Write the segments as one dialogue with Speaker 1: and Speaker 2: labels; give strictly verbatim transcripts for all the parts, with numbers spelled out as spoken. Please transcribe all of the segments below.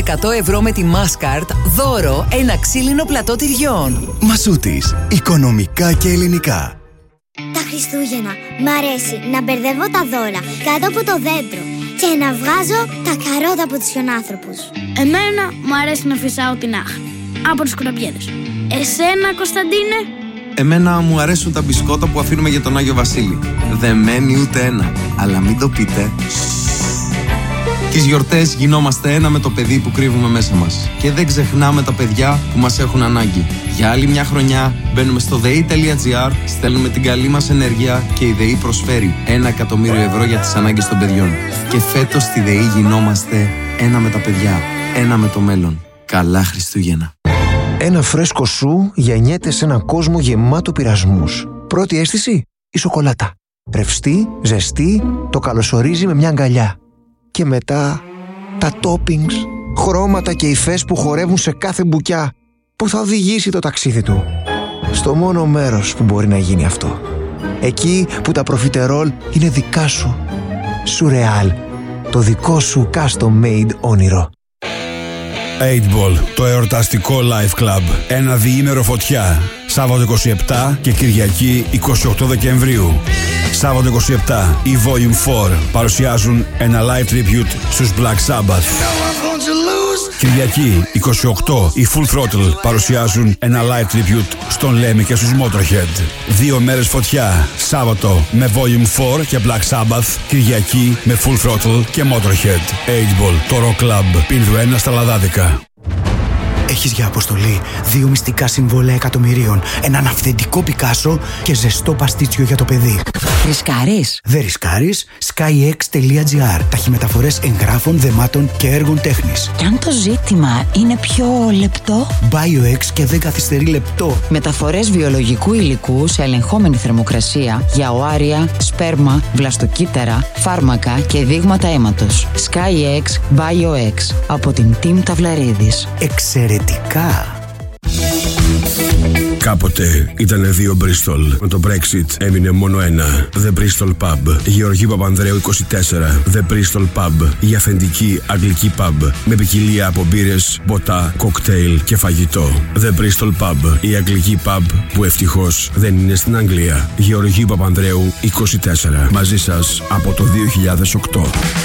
Speaker 1: εκατό ευρώ με τη Mastercard, δώρο ένα ξύλινο πλατό τυριών.
Speaker 2: Μασούτης. Οικονομικά και ελληνικά.
Speaker 3: Τα Χριστούγεννα μ' αρέσει να μπερδεύω τα δώρα κάτω από το δέντρο και να βγάζω τα καρότα από τους χιονάνθρωπους.
Speaker 4: Εμένα μου αρέσει να φυσάω την άχνη από τους κουραμπιέδες. Εσένα, Κωνσταντίνε?
Speaker 5: Εμένα μου αρέσουν τα μπισκότα που αφήνουμε για τον Άγιο Βασίλη. Δεν μένει ούτε ένα, αλλά μην το πείτε. Τις γιορτές γινόμαστε ένα με το παιδί που κρύβουμε μέσα μας. Και δεν ξεχνάμε τα παιδιά που μας έχουν ανάγκη. Για άλλη μια χρονιά μπαίνουμε στο ΔΕΗ τελεία τζι άρ, στέλνουμε την καλή μας ενέργεια και η ΔΕΗ προσφέρει ένα εκατομμύριο ευρώ για τις ανάγκες των παιδιών. Και φέτος στη ΔΕΗ γινόμαστε ένα με τα παιδιά, ένα με το μέλλον. Καλά Χριστούγεννα.
Speaker 6: Ένα φρέσκο σου γεννιέται σε έναν κόσμο γεμάτο πειρασμούς. Πρώτη αίσθηση, η σοκολάτα. Ρευστή, ζεστή, το καλωσορίζει με μια αγκαλιά. Και μετά τα toppings, χρώματα και υφές που χορεύουν σε κάθε μπουκιά, που θα οδηγήσει το ταξίδι του στο μόνο μέρος που μπορεί να γίνει αυτό. Εκεί που τα προφιτερόλ είναι δικά σου. Σουρεάλ, το δικό σου custom made όνειρο.
Speaker 7: οκτώ Ball, το εορταστικό Live Club. Ένα διήμερο φωτιά. Σάββατο είκοσι επτά και Κυριακή είκοσι οκτώ Δεκεμβρίου. Σάββατο είκοσι επτά, οι Volume φορ παρουσιάζουν ένα live tribute στους Black Sabbath. Κυριακή είκοσι οκτώ, οι Full Throttle παρουσιάζουν ένα live tribute στον Lemmy και στους Motorhead. Δύο μέρες φωτιά. Σάββατο με Volume φορ και Black Sabbath. Κυριακή με Full Throttle και Motorhead. οκτώ Ball, το Rock Club. Πίνδου ένα στα Λαδάδικα.
Speaker 8: Έχεις για αποστολή δύο μυστικά συμβόλαια εκατομμυρίων, έναν αυθεντικό Πικάσο και ζεστό παστίτσιο για το παιδί.
Speaker 1: Ρισκάρεις?
Speaker 8: Δεν ρισκάρεις. σκάι εξ τελεία τζι άρ. Ταχυμεταφορές εγγράφων, δεμάτων και έργων τέχνης.
Speaker 1: Και αν το ζήτημα είναι πιο λεπτό?
Speaker 8: BioX και δεν καθυστερεί λεπτό.
Speaker 1: Μεταφορές βιολογικού υλικού σε ελεγχόμενη θερμοκρασία για οάρια, σπέρμα, βλαστοκύτταρα, φάρμακα και δείγματα αίματος. σκάι εξ BioX από την Team Ταυλαρίδης.
Speaker 8: Εξαιρετικά.
Speaker 7: Κάποτε ήταν δύο Bristol. Με το Brexit έμεινε μόνο ένα. The Bristol Pub. Γεωργίου Παπανδρέου είκοσι τέσσερα. The Bristol Pub. Η αυθεντική αγγλική pub. Με ποικιλία από μπύρες, ποτά, κοκτέιλ και φαγητό. The Bristol Pub. Η αγγλική pub που ευτυχώς δεν είναι στην Αγγλία. Γεωργίου Παπανδρέου είκοσι τέσσερα. Μαζί σας από το δύο χιλιάδες οκτώ.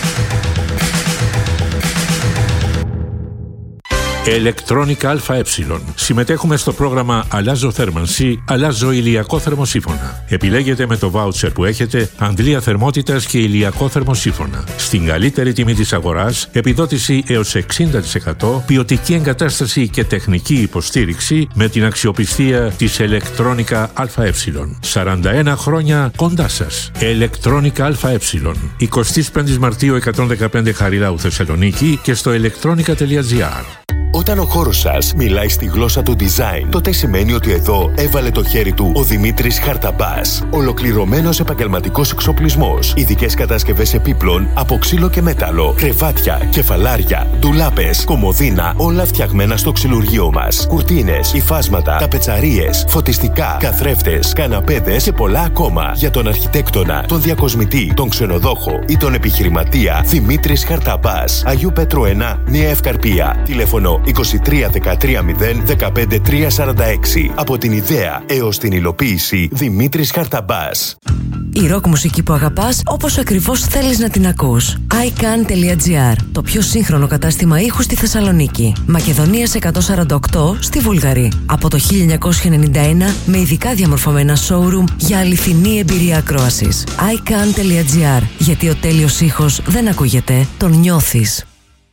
Speaker 9: Electronic ΑΕ. Συμμετέχουμε στο πρόγραμμα Αλλάζω θέρμανση, αλλάζω ηλιακό θερμοσύφωνα. Επιλέγετε με το βάουτσερ που έχετε αντλία θερμότητας και ηλιακό θερμοσύφωνα. Στην καλύτερη τιμή της αγοράς, επιδότηση έως εξήντα τοις εκατό, ποιοτική εγκατάσταση και τεχνική υποστήριξη με την αξιοπιστία της Electronic ΑΕ. σαράντα ένα χρόνια κοντά σας. Electronic ΑΕ. εικοστή πέμπτη Μαρτίου εκατόν δεκαπέντε Χαριλάου Θεσσαλονίκη και στο electronica τελεία τζι άρ.
Speaker 10: Όταν ο χώρος σας μιλάει στη γλώσσα του design, τότε σημαίνει ότι εδώ έβαλε το χέρι του ο Δημήτρης Χαρταμπάς. Ολοκληρωμένος επαγγελματικός εξοπλισμός, ειδικές κατασκευές επίπλων από ξύλο και μέταλλο, κρεβάτια, κεφαλάρια, ντουλάπες, κομοδίνα, όλα φτιαγμένα στο ξυλουργείο μας. Κουρτίνες, υφάσματα, ταπετσαρίες, φωτιστικά, καθρέφτες, καναπέδες και πολλά ακόμα. Για τον αρχιτέκτονα, τον διακοσμητή, τον ξενοδόχο ή τον επιχειρηματία, Δημήτρης Χαρταμπάς. Αγίου Πέτρου ένα, Νέα Ευκαρπία. Τηλέφωνο είκοσι τρία δεκατρία μηδέν δεκαπέντε τρία σαράντα έξι. Από την ιδέα έως την υλοποίηση, Δημήτρης Χαρταμπάς.
Speaker 1: Η ροκ μουσική που αγαπάς όπως ακριβώς θέλεις να την ακούς. άι καν τελεία τζι άρ. Το πιο σύγχρονο κατάστημα ήχου στη Θεσσαλονίκη. Μακεδονίας εκατόν σαράντα οκτώ στη Βούλγαρη. Από το χίλια εννιακόσια ενενήντα ένα με ειδικά διαμορφωμένα showroom για αληθινή εμπειρία ακρόασης. άι καν τελεία τζι άρ. Γιατί ο τέλειος ήχος δεν ακούγεται, τον νιώθεις.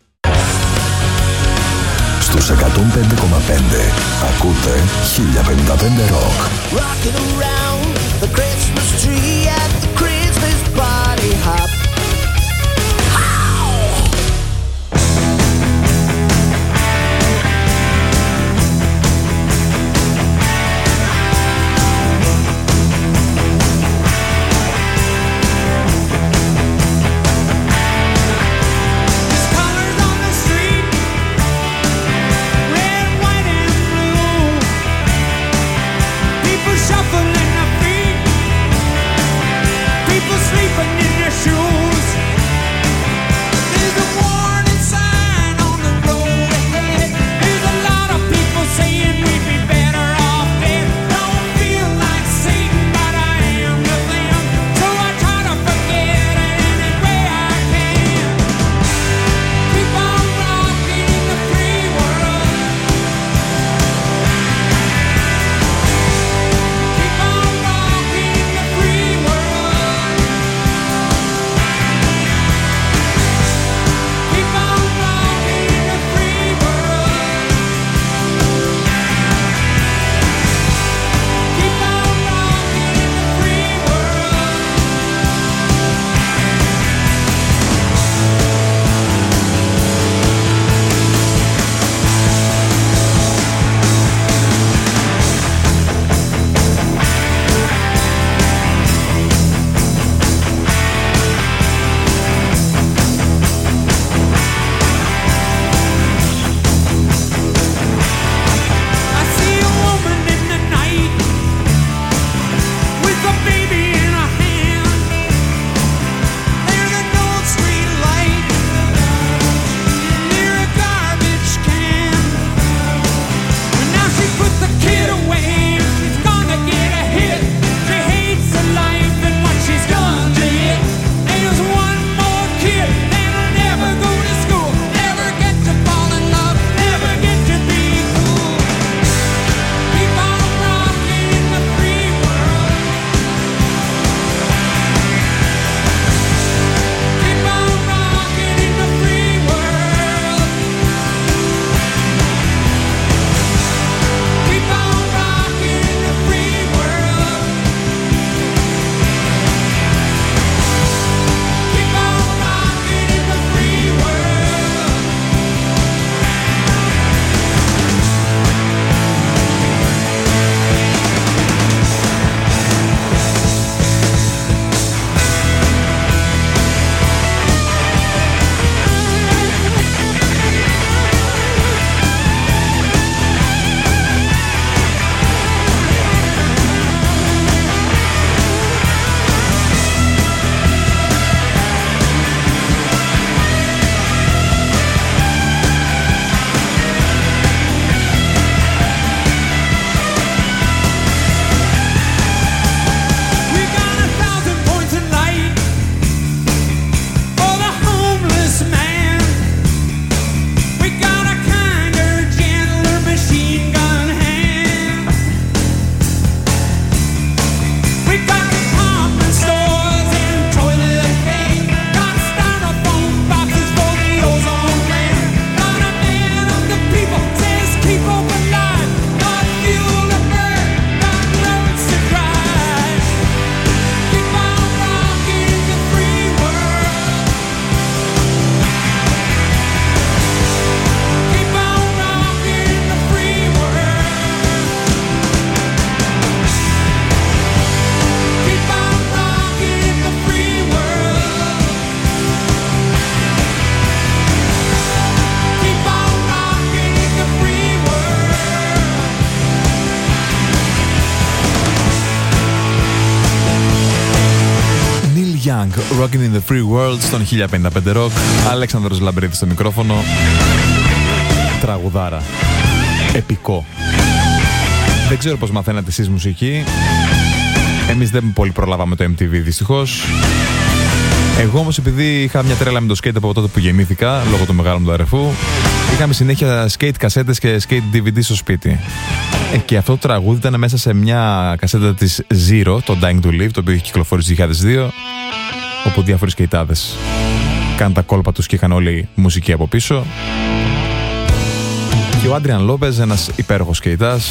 Speaker 2: Στους εκατόν πέντε κόμμα πέντε ακούτε χίλια πενήντα πέντε Rock.
Speaker 11: Rocking around the Christmas tree at the Christmas party hop.
Speaker 12: Shuffling their feet, people sleeping in their shoes. Rockin' in the Free World στον χίλια πενήντα πέντε Rock. Αλέξανδρος Λαμπρίδης στο μικρόφωνο. Τραγουδάρα. Επικό. Δεν ξέρω πώς μαθαίνατε εσείς μουσική. Εμείς δεν πολύ προλάβαμε το εμ τι βι δυστυχώς. Εγώ όμως, επειδή είχα μια τρέλα με το skate από τότε που γεννήθηκα, λόγω του μεγάλου μου του αδερφού, είχαμε συνέχεια skate κασέτες και skate ντι βι ντι στο σπίτι. Ε, και αυτό το τραγούδι ήταν μέσα σε μια κασέτα της Zero, το Dying to Live, το οποίο είχε κυκλοφορήσει το δύο χιλιάδες δύο, όπου διάφοροι σκεϊτάδες κάνουν τα κόλπα τους και είχαν όλη μουσική από πίσω. Και ο Άντριαν Λόπεζ, ένας υπέροχος σκεϊτάς,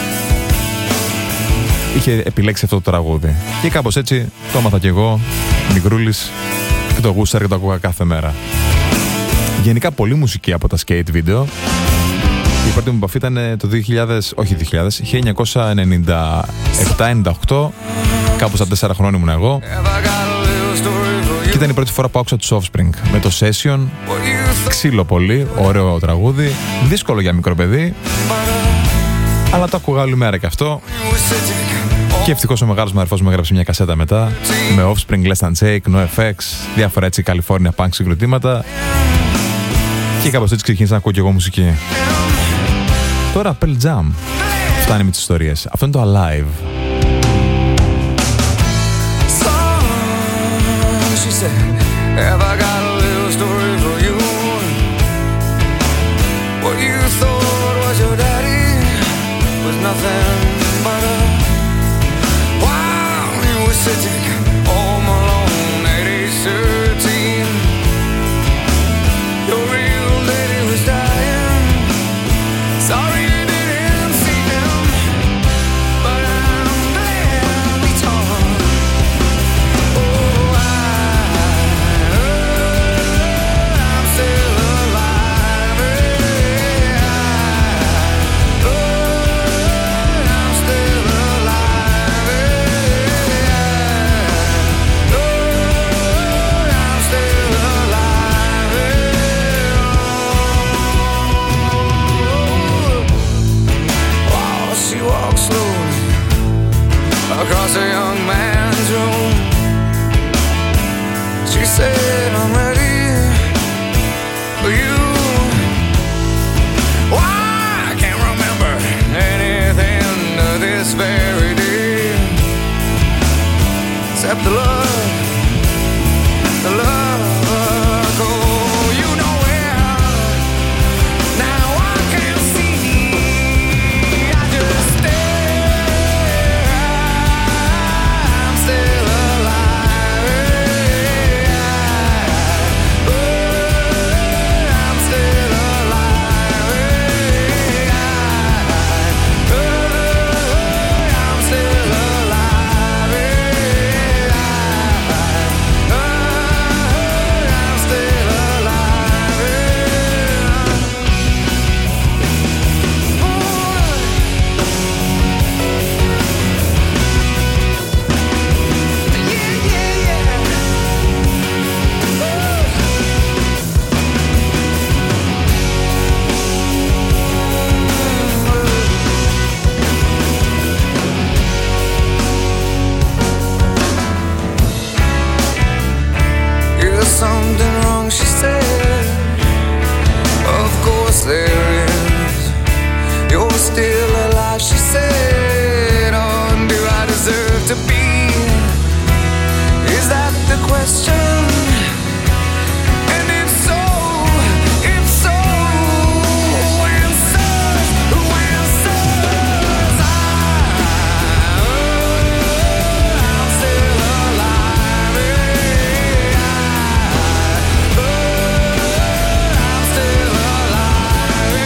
Speaker 12: είχε επιλέξει αυτό το τραγούδι. Και κάπως έτσι το έμαθα κι εγώ, μικρούλης, και το γούσταρα και το ακούγα κάθε μέρα. Γενικά πολλή μουσική από τα skate video. Η πρώτη μου επαφή ήταν το δύο χιλιάδες, όχι δύο χιλιάδες, χίλια εννιακόσια ενενήντα επτά ενενήντα οκτώ, κάπου στα τέσσερα χρόνια ήμουν εγώ. Και ήταν η πρώτη φορά που άκουσα τους Offspring με το Session. Ξύλο πολύ, ωραίο τραγούδι, δύσκολο για μικρό παιδί, αλλά το άκουγα όλη μέρα και αυτό. Και ευτυχώς ο μεγάλος μου αδερφός μου έγραψε μια κασέτα μετά με Offspring, Less Than Jake, NoFX, διάφορα έτσι California punk συγκροτήματα. Και κάπως έτσι ξεκίνησα να ακούω και εγώ μουσική. Τώρα Pearl Jam φτάνει με τις ιστορίες. Αυτό είναι το Alive.
Speaker 11: Across a young man's room, she said, I'm ready for you. Why, I can't remember anything to this very day, except the love, the love. Something wrong, she said. Of course there is. You're still alive, she said. Oh, do I deserve to be? Is that the question? And if so, if so, answers, who answers? I, I'm still alive. I'm still alive.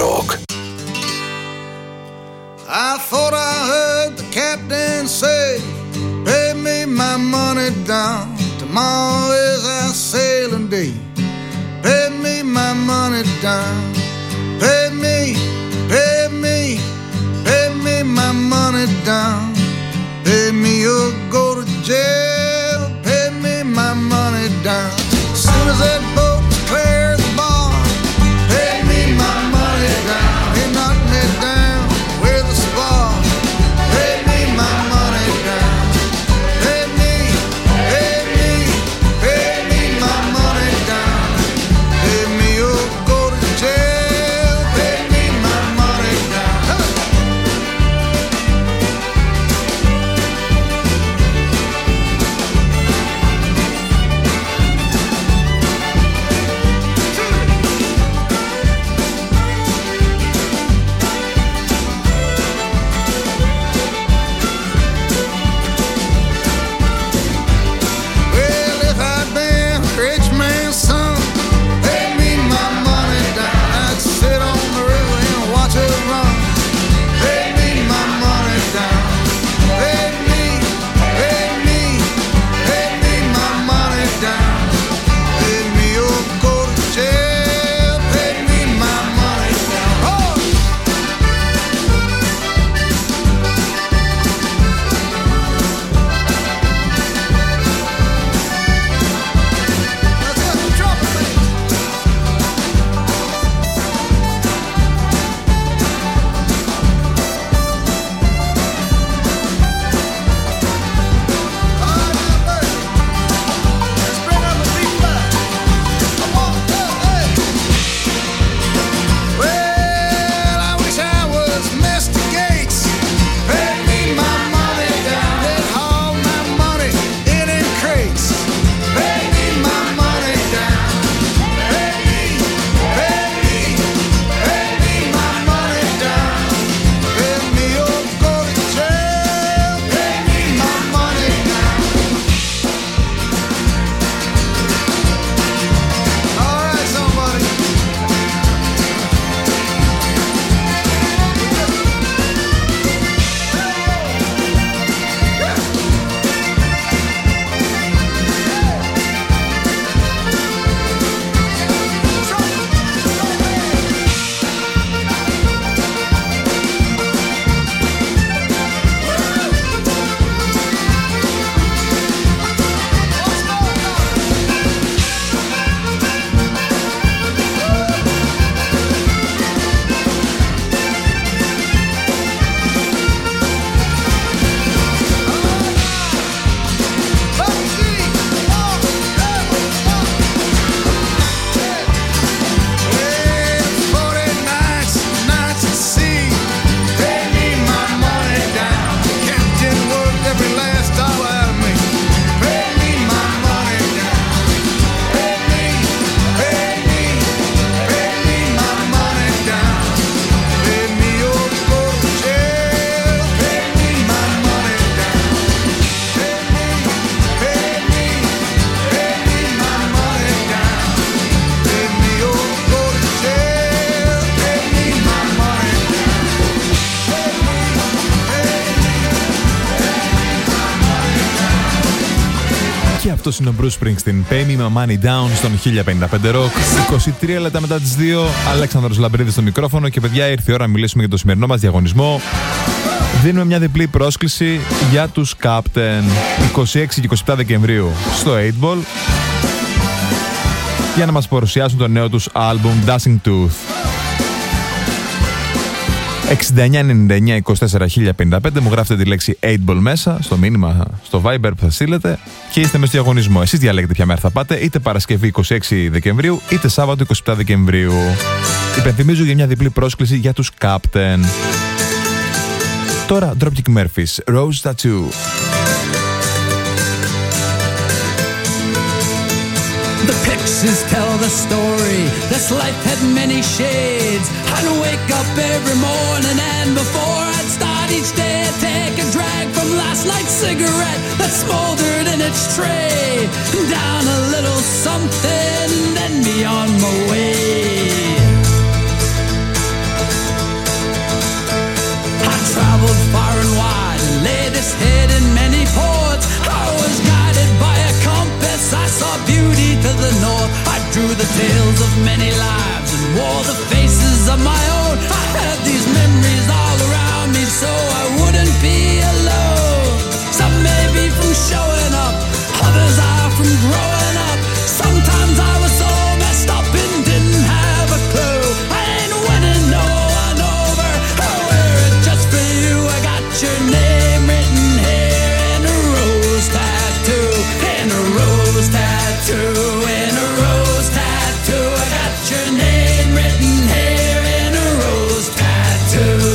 Speaker 2: Rock.
Speaker 13: I thought I heard the captain say, pay me my money down. Tomorrow is our sailing day. Pay me my money down. Pay me, pay me, pay me my money down. Pay me or go to jail. Pay me my money down. As soon as that boat clears the bar, pay me my money down. He knocked me down with a spar. Pay me my money down. Pay me, pay me, pay me my money down. Pay me or go to jail. Pay me my money down. Hey. Well, if I'd been a rich man's son, pay me my money down. I'd sit on the river and watch it run. Pay me my money down. Pay me, pay me, pay me my money down. Pay me or go to jail. Pay me my money down. Oh! Let's get some trouble, baby. All right, now, baby. Let's bring up the beat back. Come on, hey, hey. Well, I wish I was Mister Gates. Pay me my money down. They'd haul my money in in crates. Pay me my money down. Pay me, pay me, pay me my money down. Pay me or go to jail. Pay me my money down. All right, somebody.
Speaker 12: Και αυτός είναι ο Bruce Springsteen. Pay me my money down στον χίλια πενήντα πέντε Rock. είκοσι τρία λεπτά μετά τις δύο. Αλέξανδρος Λαμπρίδης στο μικρόφωνο. Και παιδιά, ήρθε η ώρα να μιλήσουμε για το σημερινό μας διαγωνισμό. Δίνουμε μια διπλή πρόσκληση για τους Captain είκοσι έξι και είκοσι επτά Δεκεμβρίου στο οκτώ Ball για να μας παρουσιάσουν το νέο τους άλμπουμ Dashing Tooth. εξήντα εννιά ενενήντα εννιά είκοσι τέσσερα χίλια πενήντα πέντε μου γράφετε τη λέξη οκτώ Ball μέσα στο μήνυμα στο Viber που θα στείλετε και είστε μέσα στο διαγωνισμό. Εσείς διαλέγετε ποια μέρα θα πάτε, είτε Παρασκευή είκοσι έξι Δεκεμβρίου είτε Σάββατο είκοσι επτά Δεκεμβρίου. Υπενθυμίζω για μια διπλή πρόσκληση για τους Captain. Τώρα Dropkick Murphys, Rose Tattoo.
Speaker 14: The pictures tell the story. This life had many shades. I'd wake up every morning and before I'd start each day I'd take a drag from last night's cigarette that smoldered in its tray. Down a little something, then be on my way. tales of many lives and wore the faces of my own. I had these memories all around me so I wouldn't be alone. Some may be from showing up, others are from growing up. Sometimes I was so messed up and didn't have a clue. I ain't winning no one over, I wear it just for you. I got your name written here in a rose tattoo, in a rose tattoo, in a rose tattoo. I got your name written here in a rose tattoo.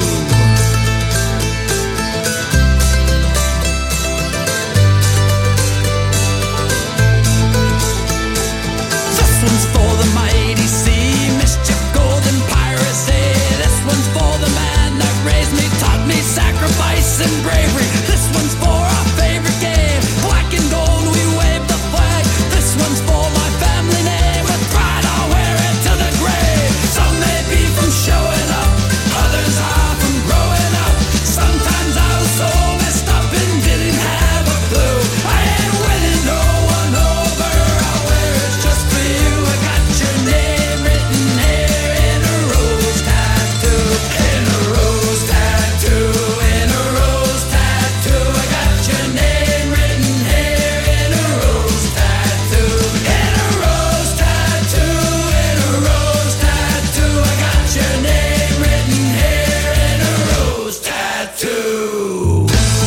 Speaker 14: This one's for the mighty sea, mischief, golden piracy. This one's for the man that raised me, taught me sacrifice and bravery. This one's for our favorite game, black and gold, we wave the flag. This one's for my family name, with pride I'll wear it to the grave. Some may be from showing up, others are from growing up. Sometimes I was so messed up and didn't have a clue. I ain't winning no one over, I'll wear it just for you. I got your name written here in a rose tattoo, in a rose tattoo, in a rose tattoo. I got your name written here in a rose tattoo, in a rose tattoo, in a rose tattoo. I got your name written here in a rose tattoo.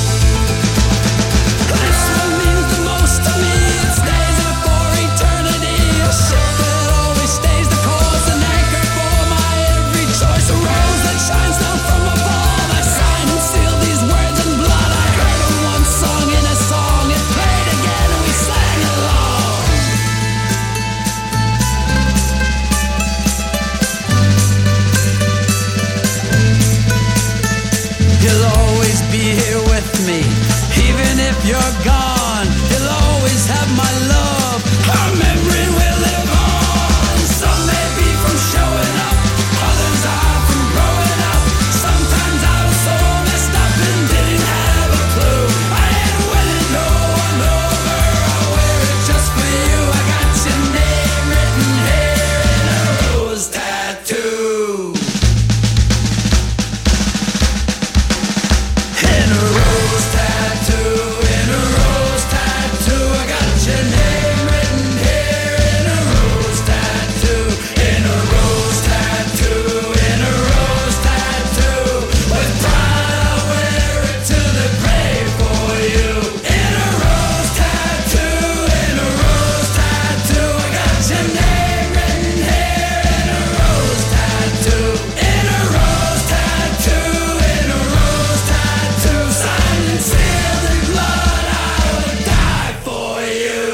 Speaker 14: This one means the most to me. It stays there for eternity. A ship that always stays the course, an anchor for my every choice. A rose that shines down from above. I signed and sealed these words in blood. I heard them once sung in a song. It played again and we sang along. You'll always be here with me, even if you're gone. You'll always have my love, our memory will live on. Some may be from showing up, others are from growing up. Sometimes I was so messed up and didn't have a clue. I ain't winning no one over, I'll wear it just for you. I got your name written here in a rose tattoo, in a rose tattoo, in a rose tattoo. I got your name written here in a rose tattoo, in a rose tattoo, in a rose tattoo. With pride I'll wear it to the grave for you. In a rose tattoo, in a rose tattoo. I got your name written here in a rose tattoo, in a rose tattoo, in a rose tattoo. Signed and sealed in blood, I would die for you.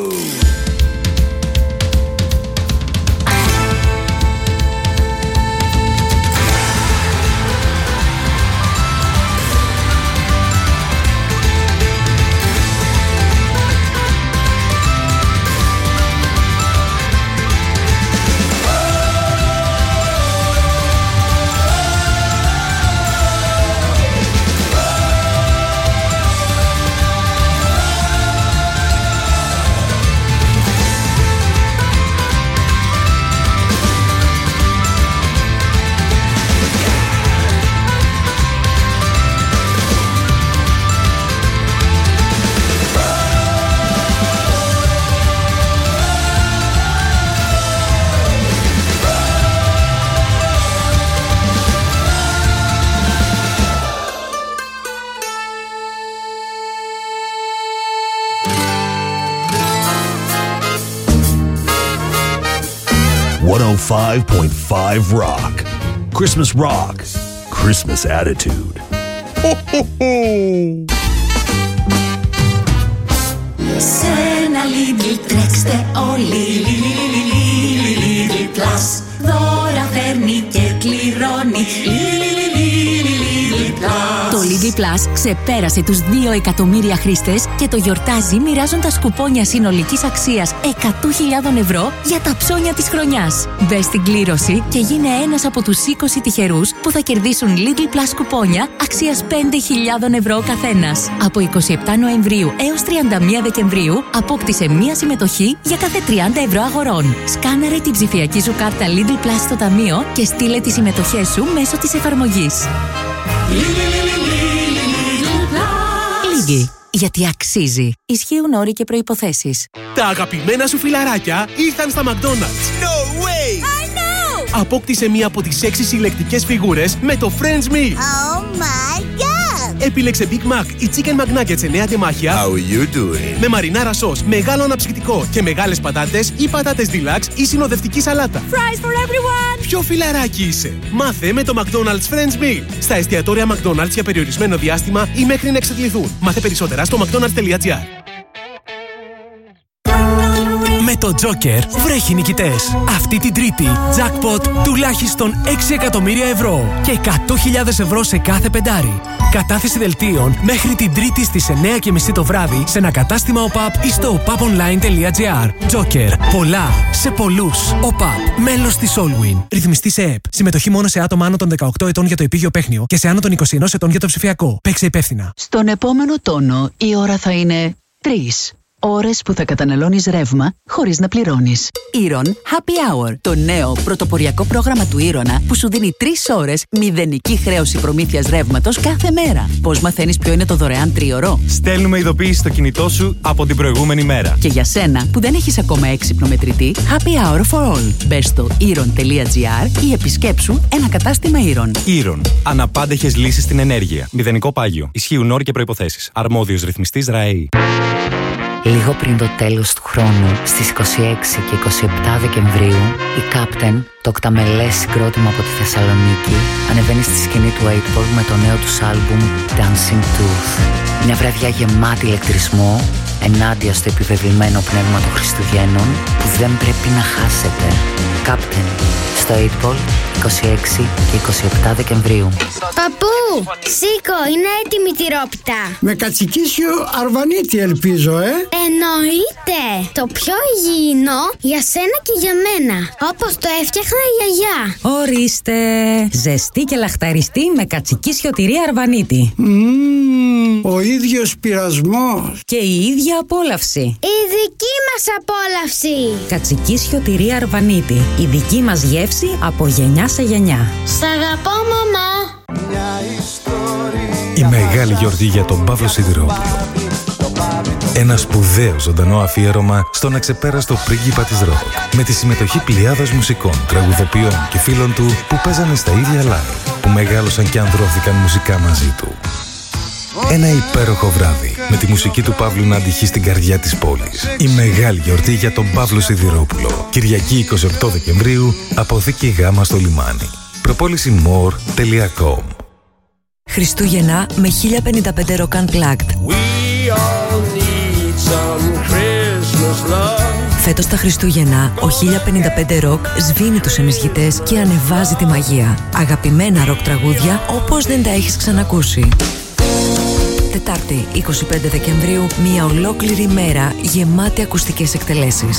Speaker 10: one oh five point five Rock. Christmas Rock. Christmas attitude. Ho, ho, ho.
Speaker 15: Σε ένα Lidl τρέξτε όλοι. Lidl Plus. Δώρα φέρνει και κληρώνει. Lidl Plus.
Speaker 1: Το Lidl
Speaker 16: Plus ξεπέρασε τους δύο εκατομμύρια χρήστες και το γιορτάζει μοιράζοντας κουπόνια συνολικής αξίας εκατό χιλιάδες ευρώ για τα ψώνια της χρονιάς. Μπες στην κλήρωση και γίνε ένας από τους είκοσι τυχερούς που θα κερδίσουν Lidl Plus κουπόνια αξίας πέντε χιλιάδες ευρώ ο καθένας. Από εικοστή εβδόμη Νοεμβρίου έως τριάντα μία Δεκεμβρίου απόκτησε μία συμμετοχή για κάθε τριάντα ευρώ αγορών. Σκάναρε την ψηφιακή σου κάρτα Lidl Plus στο ταμείο και στείλε τις συμμετοχές σου μέσω της εφαρμογής. Λίγη. Γιατί αξίζει. Ισχύουν όροι και προϋποθέσεις.
Speaker 17: Τα αγαπημένα σου φιλαράκια ήρθαν στα McDonald's.
Speaker 15: No way! I know!
Speaker 17: Απόκτησε μία από τις έξι συλλεκτικές φιγούρες με το Friends Meal.
Speaker 15: Oh my god!
Speaker 17: Επίλεξε Big Mac ή Chicken McNuggets εννέα τεμάχια.
Speaker 15: How you doing?
Speaker 17: Με μαρινάρα σος, μεγάλο αναψυκτικό και μεγάλες πατάτες ή πατάτες deluxe ή συνοδευτική σαλάτα.
Speaker 15: Fries for everyone!
Speaker 17: Ποιο φιλαράκι είσαι? Μάθε με το McDonald's Friends Meal. Στα εστιατόρια McDonald's για περιορισμένο διάστημα ή μέχρι να εξαντληθούν. Μάθε περισσότερα στο mcdonalds τελεία gr.
Speaker 18: Με το Joker βρέχει νικητές. Αυτή την Τρίτη, jackpot τουλάχιστον έξι εκατομμύρια ευρώ και εκατό χιλιάδες ευρώ σε κάθε πεντάρι. Κατάθεση δελτίων μέχρι την Τρίτη στις εννέα και μισή το βράδυ σε ένα κατάστημα ΟΠΑΠ ή στο opaponline τελεία gr. Joker. Πολλά σε πολλούς. ΟΠΑΠ. Μέλος της Allwin. Ρυθμιστή σε ΕΠ. Συμμετοχή μόνο σε άτομα άνω των δεκαοκτώ ετών για το επίγειο παίχνιο και σε άνω των είκοσι ένα ετών για το ψηφιακό. Παίξε υπεύθυνα.
Speaker 19: Στον επόμενο τόνο η ώρα θα είναι τρεις. Ώρες που θα καταναλώνεις ρεύμα χωρίς να πληρώνεις. Iron Happy Hour. Το νέο πρωτοποριακό πρόγραμμα του Iron που σου δίνει τρεις ώρες μηδενική χρέωση προμήθειας ρεύματος κάθε μέρα. Πώς μαθαίνεις ποιο είναι το δωρεάν τρίωρο?
Speaker 20: Στέλνουμε ειδοποίηση στο κινητό σου από την προηγούμενη μέρα.
Speaker 19: Και για σένα που δεν έχεις ακόμα έξυπνο μετρητή, Happy Hour for all. Μπες στο iron τελεία gr ή επισκέψου ένα κατάστημα Iron.
Speaker 20: Iron. Αναπάντεχες λύσεις στην ενέργεια. Μηδενικό πάγιο. Ισχύουν όροι και προϋποθέσεις. Αρμόδιος ρυθμιστής ΡΑΕΗ.
Speaker 21: Λίγο πριν το τέλος του χρόνου, στις είκοσι έξι και είκοσι επτά Δεκεμβρίου, η Captain, το οκταμελές συγκρότημα από τη Θεσσαλονίκη, ανεβαίνει στη σκηνή του οκτώ Ball με το νέο τους άλμπουμ Dancing Tooth. Μια βραδιά γεμάτη ηλεκτρισμό, ενάντια στο επιβεβλημένο πνεύμα των Χριστουγέννων, που δεν πρέπει να χάσετε. Captain, στο οκτώ Ball, είκοσι έξι και είκοσι επτά Δεκεμβρίου.
Speaker 3: Παππού, σήκω, είναι έτοιμη η τυρόπιτα.
Speaker 22: Με κατσικίσιο αρβανίτη ελπίζω, ε.
Speaker 3: Εννοείται. Το πιο υγιεινό για σένα και για μένα. Όπως το έφτιαχνα η γιαγιά.
Speaker 23: Ορίστε. Ζεστή και λαχταριστή με κατσικίσιο τυρί αρβανίτη.
Speaker 22: Mm, ο ίδιος πειρασμός.
Speaker 23: Και η ίδια απόλαυση.
Speaker 3: Η δική μας απόλαυση.
Speaker 23: Κατσικίσιο τυρί αρβανίτη. Η δική μας γεύση από γενιά σε γενιά.
Speaker 3: Σ' αγαπώ, μαμά.
Speaker 24: Η μεγάλη γιορτή για τον Παύλο Σιδηρόπουλο. Ένα σπουδαίο ζωντανό αφιέρωμα στον αξεπέραστο πρίγκιπα της ροκ. Με τη συμμετοχή πλειάδας μουσικών, τραγουδοποιών και φίλων του που παίζανε στα ίδια live, που μεγάλωσαν και ανδρώθηκαν μουσικά μαζί του. Ένα υπέροχο βράδυ με τη μουσική του Παύλου να αντυχεί στην καρδιά της πόλης. Η μεγάλη γιορτή για τον Παύλο Σιδηρόπουλο. Κυριακή είκοσι οκτώ Δεκεμβρίου, αποθήκη Γ στο λιμάνι. προπόληση more τελεία com.
Speaker 1: Χριστούγεννα με χίλια πενήντα πέντε Rock Unplugged. Φέτος τα Χριστούγεννα, ο χίλια πενήντα πέντε Rock σβήνει τους ενισχυτές και ανεβάζει τη μαγεία. Αγαπημένα ροκ τραγούδια όπως δεν τα έχεις ξανακούσει. Τετάρτη, είκοσι πέντε Δεκεμβρίου, μια ολόκληρη μέρα γεμάτη ακουστικές εκτελέσεις.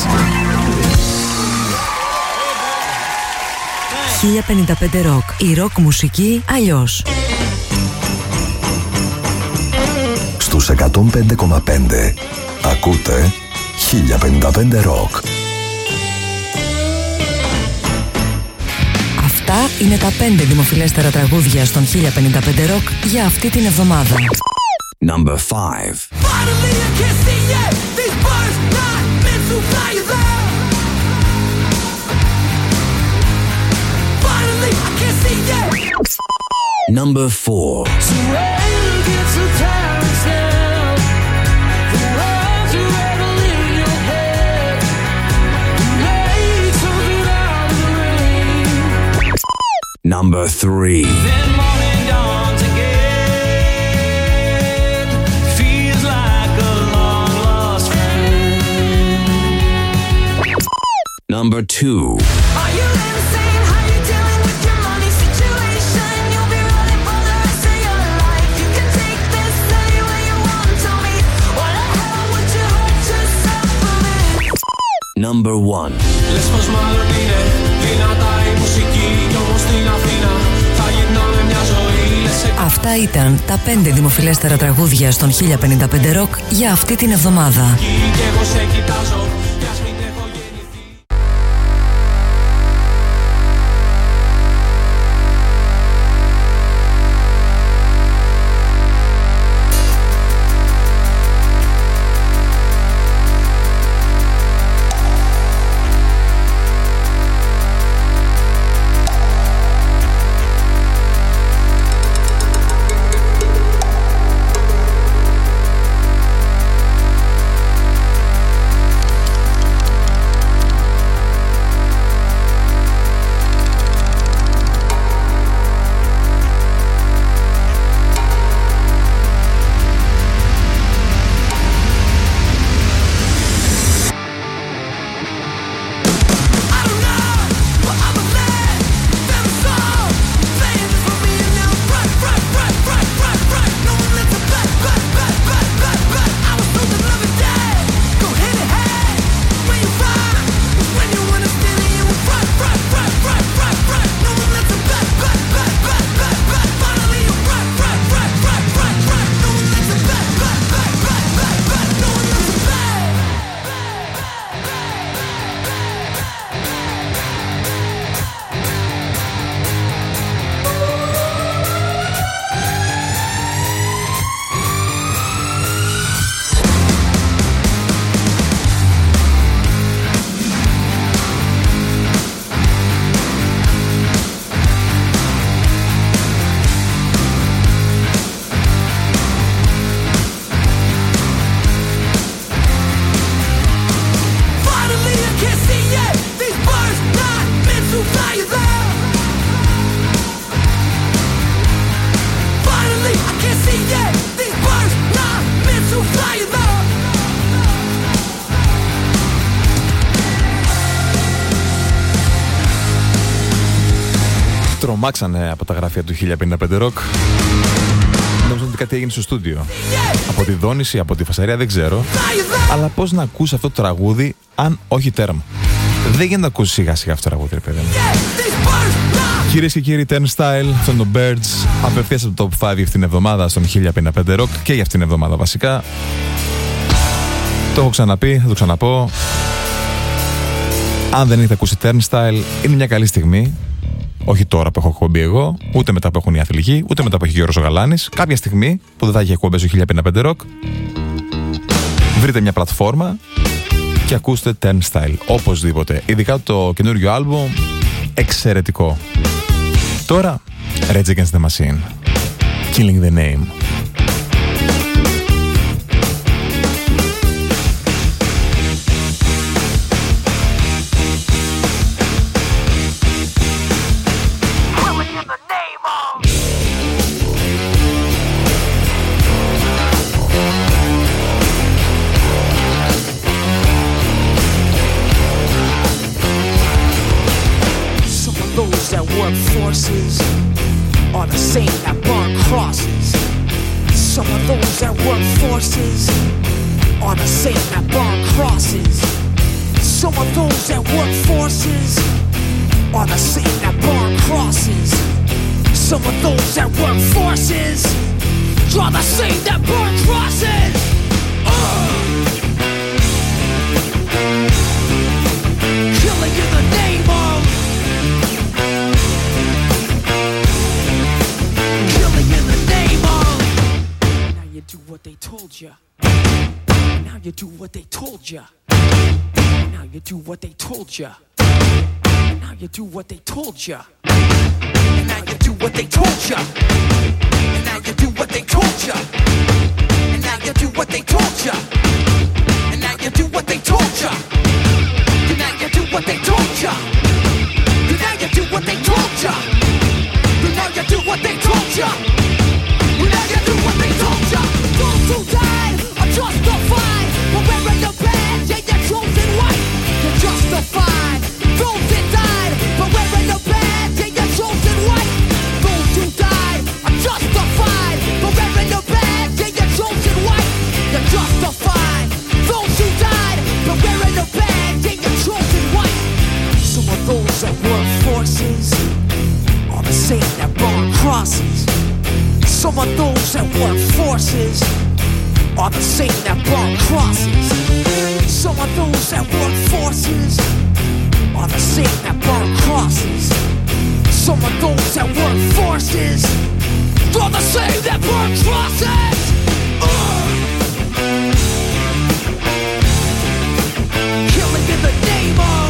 Speaker 1: χίλια πενήντα πέντε Rock. Η ροκ μουσική αλλιώς.
Speaker 2: Στους εκατόν πέντε κόμμα πέντε ακούτε χίλια πενήντα πέντε Rock.
Speaker 1: Αυτά είναι τα πέντε δημοφιλέστερα τραγούδια στον χίλια πενήντα πέντε Rock για αυτή την εβδομάδα.
Speaker 2: Number five.
Speaker 25: Number four.
Speaker 2: Number three.
Speaker 25: Number two.
Speaker 15: Are you insane? How you dealing with your money situation? You'll be running for the rest of your life. You can take
Speaker 25: one.
Speaker 14: Λες πως μάλλον είναι δυνατά η μουσική κι όμως στην Αθήνα θα γυρνάμε μια ζωή. Λες...
Speaker 1: Αυτά ήταν τα πέντε δημοφιλέστερα τραγούδια στον χίλια πενήντα πέντε Rock για αυτή την εβδομάδα.
Speaker 14: Κι εγώ σε κοιτάζω.
Speaker 12: Τρομάξανε από τα γραφεία του χίλια πενήντα πέντε Rock. Νόμιζα ότι κάτι έγινε στο στούντιο. Από τη δόνηση, από τη φασαρία δεν ξέρω. Αλλά πώς να ακούσει αυτό το τραγούδι αν όχι τέρμα. Δεν γίνεται να ακούσει σιγά σιγά αυτό το τραγούδι, ρε παιδί μου. Κυρίες και κύριοι, Turnstile, αυτό είναι το Birds. Απευθείας από το Top πέντε για αυτήν την εβδομάδα στον χίλια πενήντα πέντε Rock και για αυτήν την εβδομάδα βασικά. Το έχω ξαναπεί, θα το ξαναπώ. Αν δεν έχετε ακούσει Turnstile, είναι μια καλή στιγμή. Όχι τώρα που έχω εκπομπή εγώ, ούτε μετά που έχουν οι αθλητικοί, ούτε μετά που έχει ο Γιώργος ο Γαλάνης. Κάποια στιγμή που δεν θα έχει εκπομπές στο χίλια πενήντα πέντε Rock, βρείτε μια πλατφόρμα και ακούστε Turnstile. Οπωσδήποτε. Ειδικά το καινούριο άλμπουμ, εξαιρετικό. Τώρα, Rage Against the Machine. Killing the Name.
Speaker 4: Forces are the same that burn crosses. Some of those that work forces are the same that burn crosses. Some of those that work forces are the same that burn crosses. Some of those that work forces draw the same that burn crosses. Uh. Killing in the name of do what they told ya. Now you do what they told ya. Now you do what they told ya. Now you do what they told ya. Now you do what they told ya. Now you do what they told ya. And now you do what they told ya. And now you do what they told ya. And now you do what they told ya. And now you do what they told ya. And now you do what they told ya. And now you do what they told ya. Those who died are justified for wearing the badge, yeah, you're chosen white. You're justified. Those that died for wearing the badge, yeah, you're chosen white. Those who died are justified for wearing the badge, yeah, you're chosen white. You're justified. Those who died for wearing the badge, yeah, you're chosen Some of those that work forces are the same that burn crosses. Some of those that work forces are the same that burn crosses. Some of those that work forces are the same that burn crosses. Uh. Killing in the name of.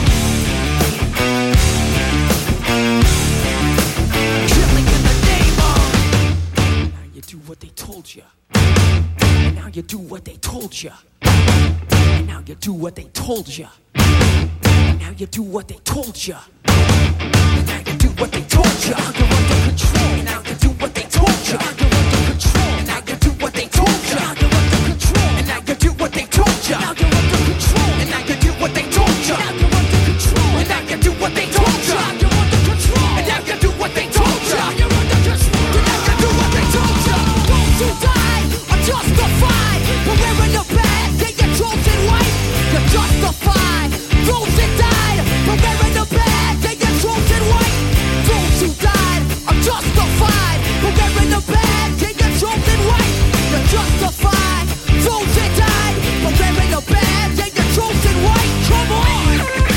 Speaker 4: Killing in the name of. Now you do what they told you. And now you do what they told you. And now you do what they told you. And now you do what they told you. And now you do what they told you. You're under control. And now you do what they told you. You're under control. And now you do what they told you. You're under control. And now you do what they told you. Now you're under control. And now you do what they told you. Now you're under control. And now you do what they told you. You're under control. And now you do what they told you. You're under control. And now you do what they told you. Those who died are justified, but wearing the bad, they get chosen white. You're justified. Those that died, but wearing the bad, they get chosen white. Those who died are justified, but wearing the bad, they get chosen white. You're justified. Those that died, but wearing the bad, they get chosen white. Come on.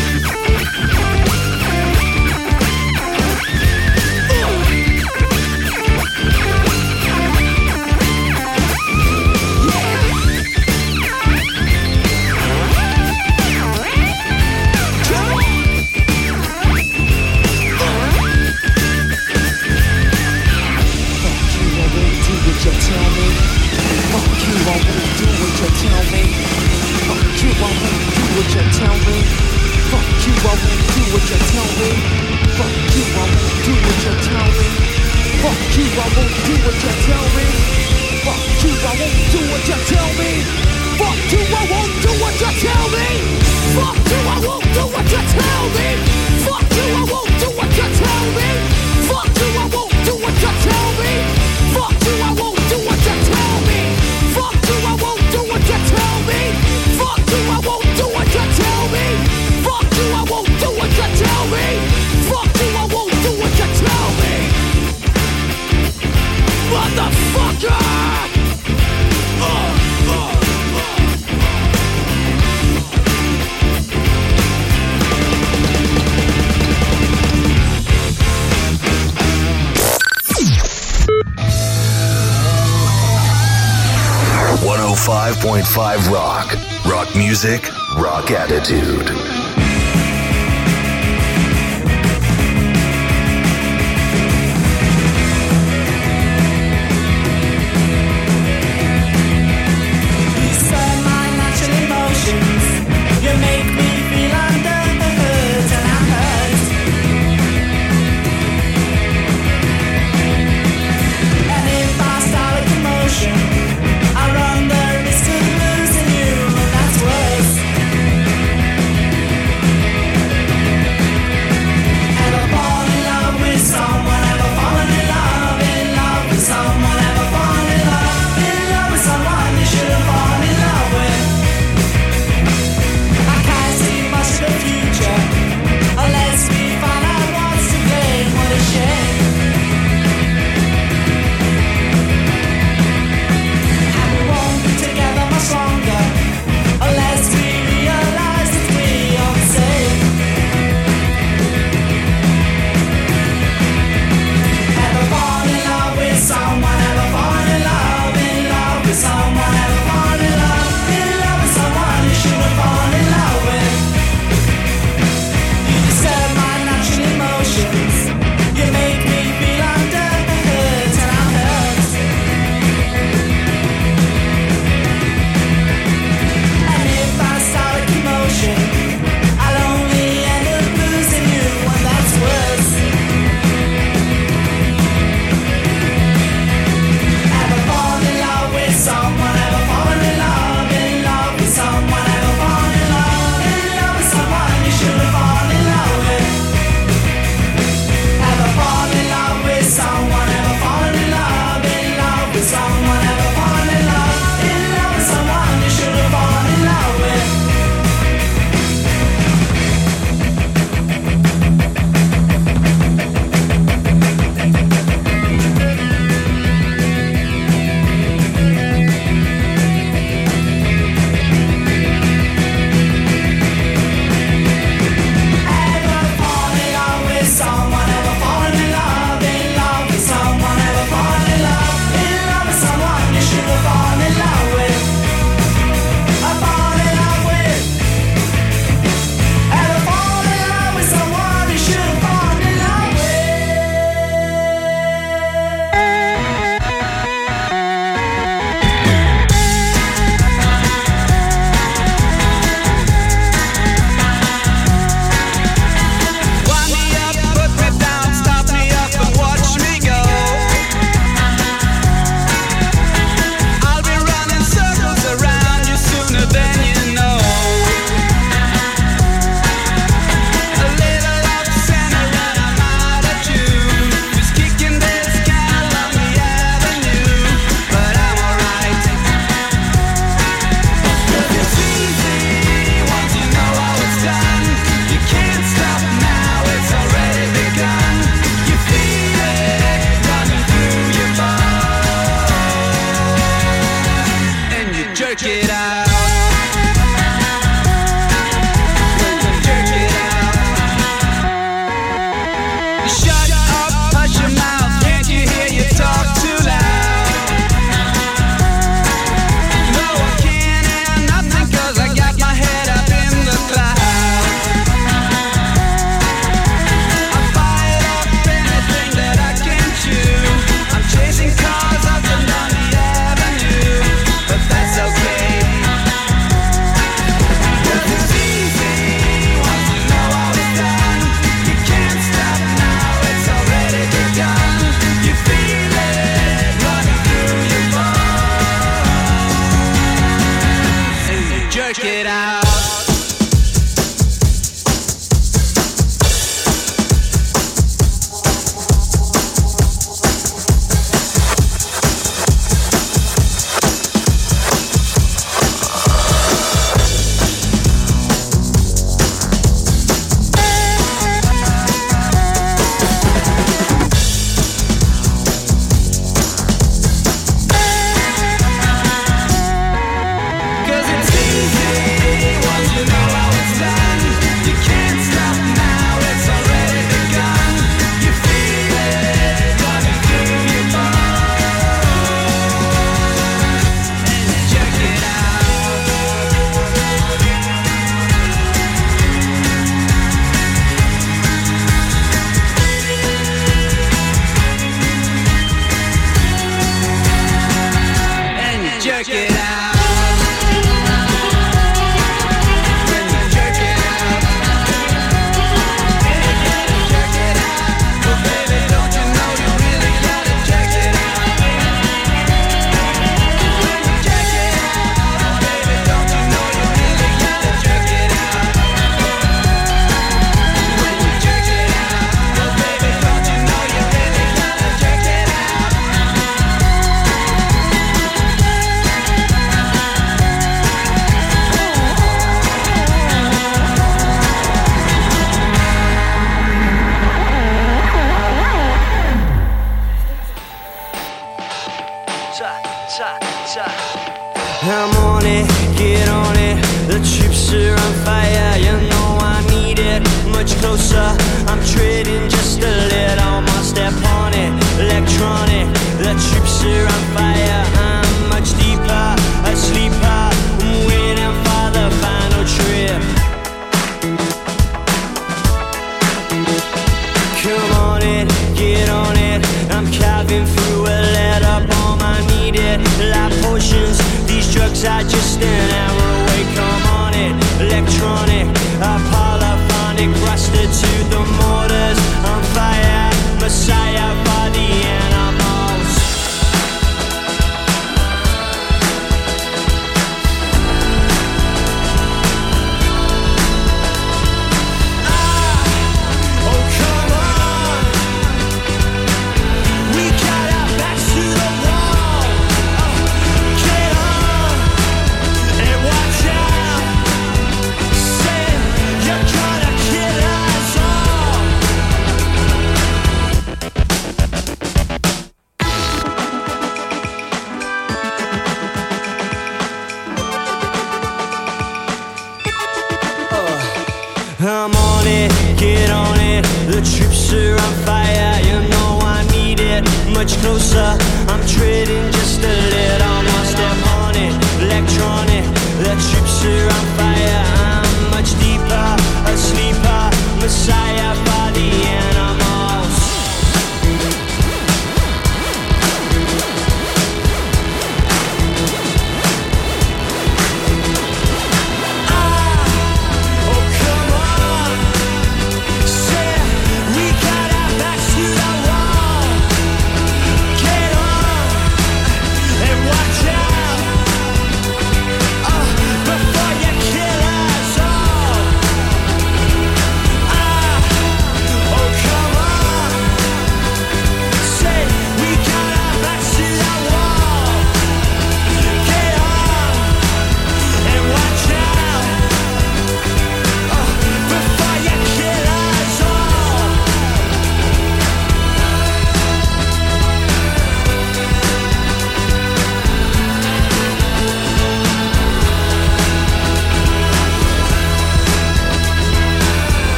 Speaker 2: one oh five point five Rock. Rock music, rock attitude.
Speaker 5: I run the risk of losing you, and that's worse.
Speaker 11: jerk it out. Shut up, hush your mouth, can't you hear you talk too loud? No, I can't hear nothing cause I got my head up in the clouds. I fired up anything that I can chew. I'm chasing cars up and down the avenue, but that's okay. Cause it's easy once you know how it's done. You can't stop now, it's already begun. You feel it running through your bones. And you jerk it out. Cause it's easy once you know how it's done. You can't stop now, it's already begun. You feel it running through your bones. And you jerk it out. And you jerk it out. When you jerk it out. Jerk it out. But baby, don't you know you really gotta jerk it out. When you jerk it out. Baby, don't you know you really gotta jerk it out. When you jerk it out. But baby, don't you know you really gotta jerk it out. I'm on it, get on it. The troops are on fire, you know I need it. Much closer, I'm treading just a little more. Step on it, electronic. The troops are on fire, I'm much deeper, a sleeper. I'm waiting for the final trip. Come on it, get on it. I'm carving through a letter bomb. I need it, like potions. These drugs are just an hour away. Come on it, electronic, a polyphonic, rusted to the mortars. On fire, messiah for the animals. Oh, come on. We got our backs to the wall. Get on and watch out. Say you're gonna kill us all. I'm on it, get on it. The troops are on fire, you know I need it. Much closer, I'm treading just a little more. Step on it, electronic. The troops are on fire, I'm much deeper, a sleeper, messiah for the animals. Oh, come on. Say we got our backs to the wall. Get on and watch out. Oh, before you kill us all. Ah.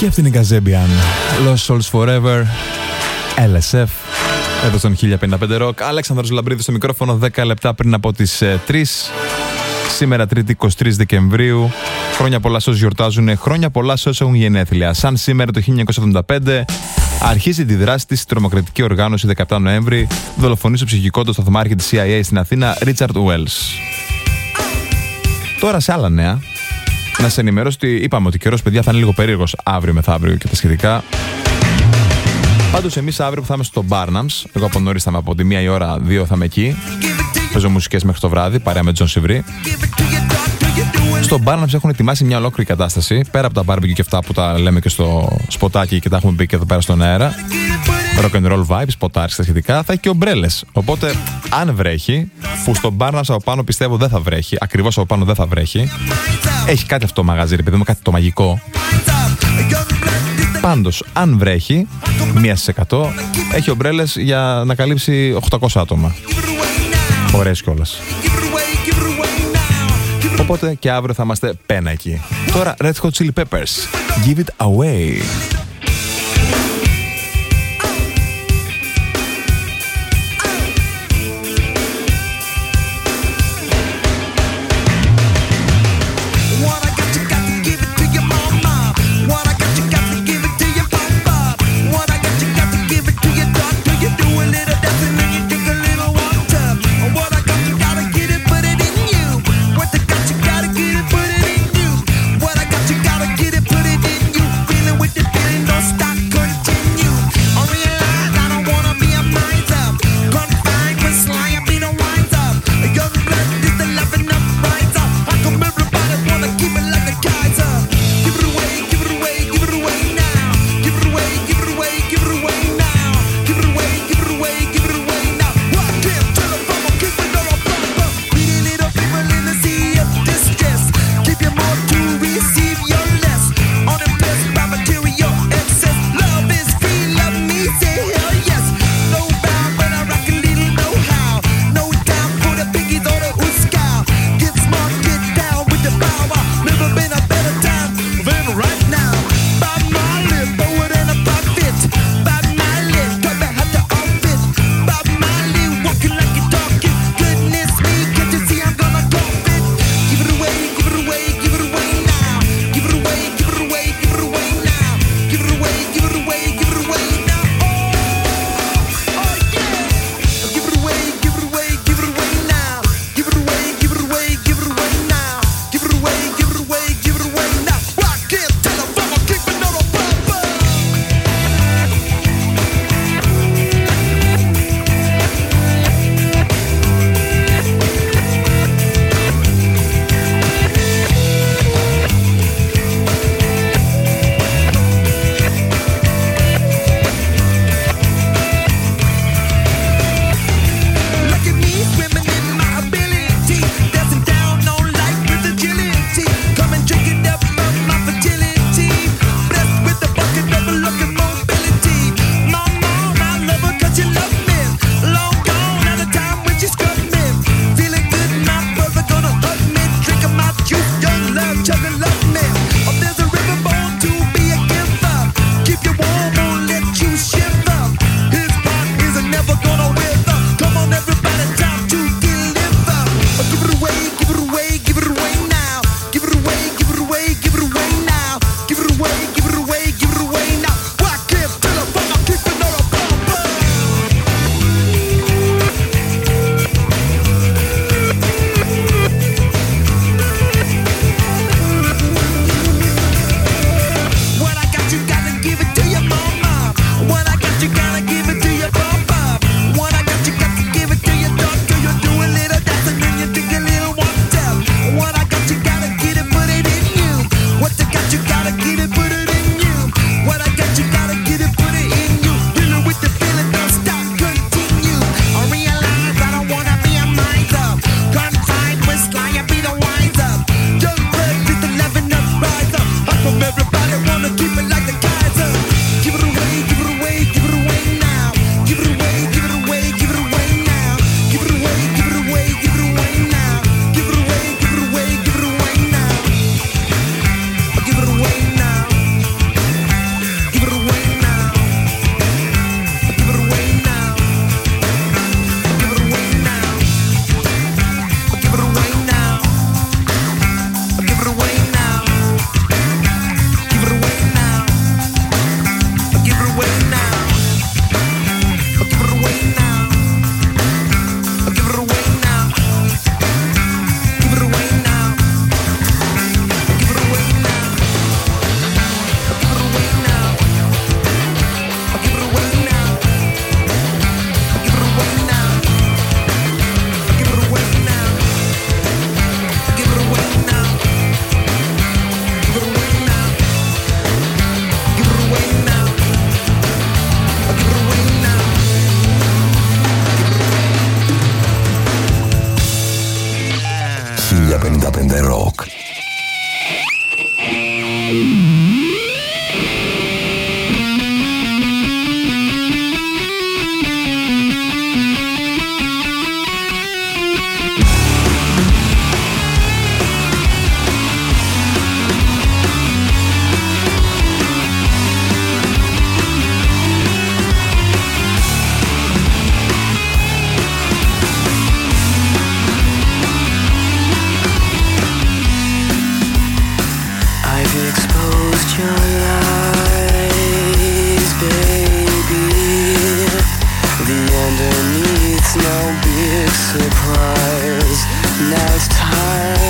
Speaker 12: Και αυτή είναι η Kazebian. Lost Souls Forever. ελ ες εφ. Εδώ στον χίλια πενήντα πέντε Rock. Αλέξανδρος Λαμπρίδης στο μικρόφωνο, δέκα λεπτά πριν από τις ε, τρεις. Σήμερα Τρίτη εικοστή τρίτη Δεκεμβρίου. Χρόνια πολλά σε όσους γιορτάζουν. Χρόνια πολλά σε όσους έχουν γενέθλια. Σαν σήμερα το χίλια εννιακόσια εβδομήντα πέντε αρχίζει τη δράση της η τρομοκρατική οργάνωση δεκαεπτά Νοέμβρη. Δολοφονεί στο ψυχικό του σταθμάρχη της σι άι έι στην Αθήνα, Ρίτσαρντ Ουέλς. Τώρα σε άλλα νέα. Να σε ενημερώσω ότι είπαμε ότι ο καιρός, παιδιά, θα είναι λίγο περίεργος αύριο μεθαύριο και τα σχετικά. Πάντως, εμείς αύριο που θα είμαι στο Barnums, εγώ από νωρίς θα είμαι από τη μία η ώρα, δύο θα είμαι εκεί. Παίζω μουσικές μέχρι το βράδυ, παρέα με Τζον Σιβρή. Στο Barnums έχουν ετοιμάσει μια ολόκληρη κατάσταση, πέρα από τα barbecue και αυτά που τα λέμε και στο σποτάκι και τα έχουμε πει και εδώ πέρα στον αέρα. Rock and roll vibes, ποτάρι στα σχετικά, θα έχει και ομπρέλες. Οπότε, αν βρέχει, που στο Barnums από πάνω πιστεύω δεν θα βρέχει, ακριβώς από πάνω δεν θα βρέχει. Έχει κάτι αυτό το μαγαζί, ρε παιδί μου, κάτι το μαγικό. Πάντως, αν βρέχει, μία στις εκατό, έχει ομπρέλες για να καλύψει οκτακόσια άτομα. Ωραίες κιόλας. Οπότε και αύριο θα είμαστε πένα εκεί. Τώρα, Red Hot Chili Peppers, Give It Away.
Speaker 11: Gotta get it, put it in you. Feeling with the feeling.
Speaker 2: πέντε Rock.
Speaker 11: No big surprise. Now it's time.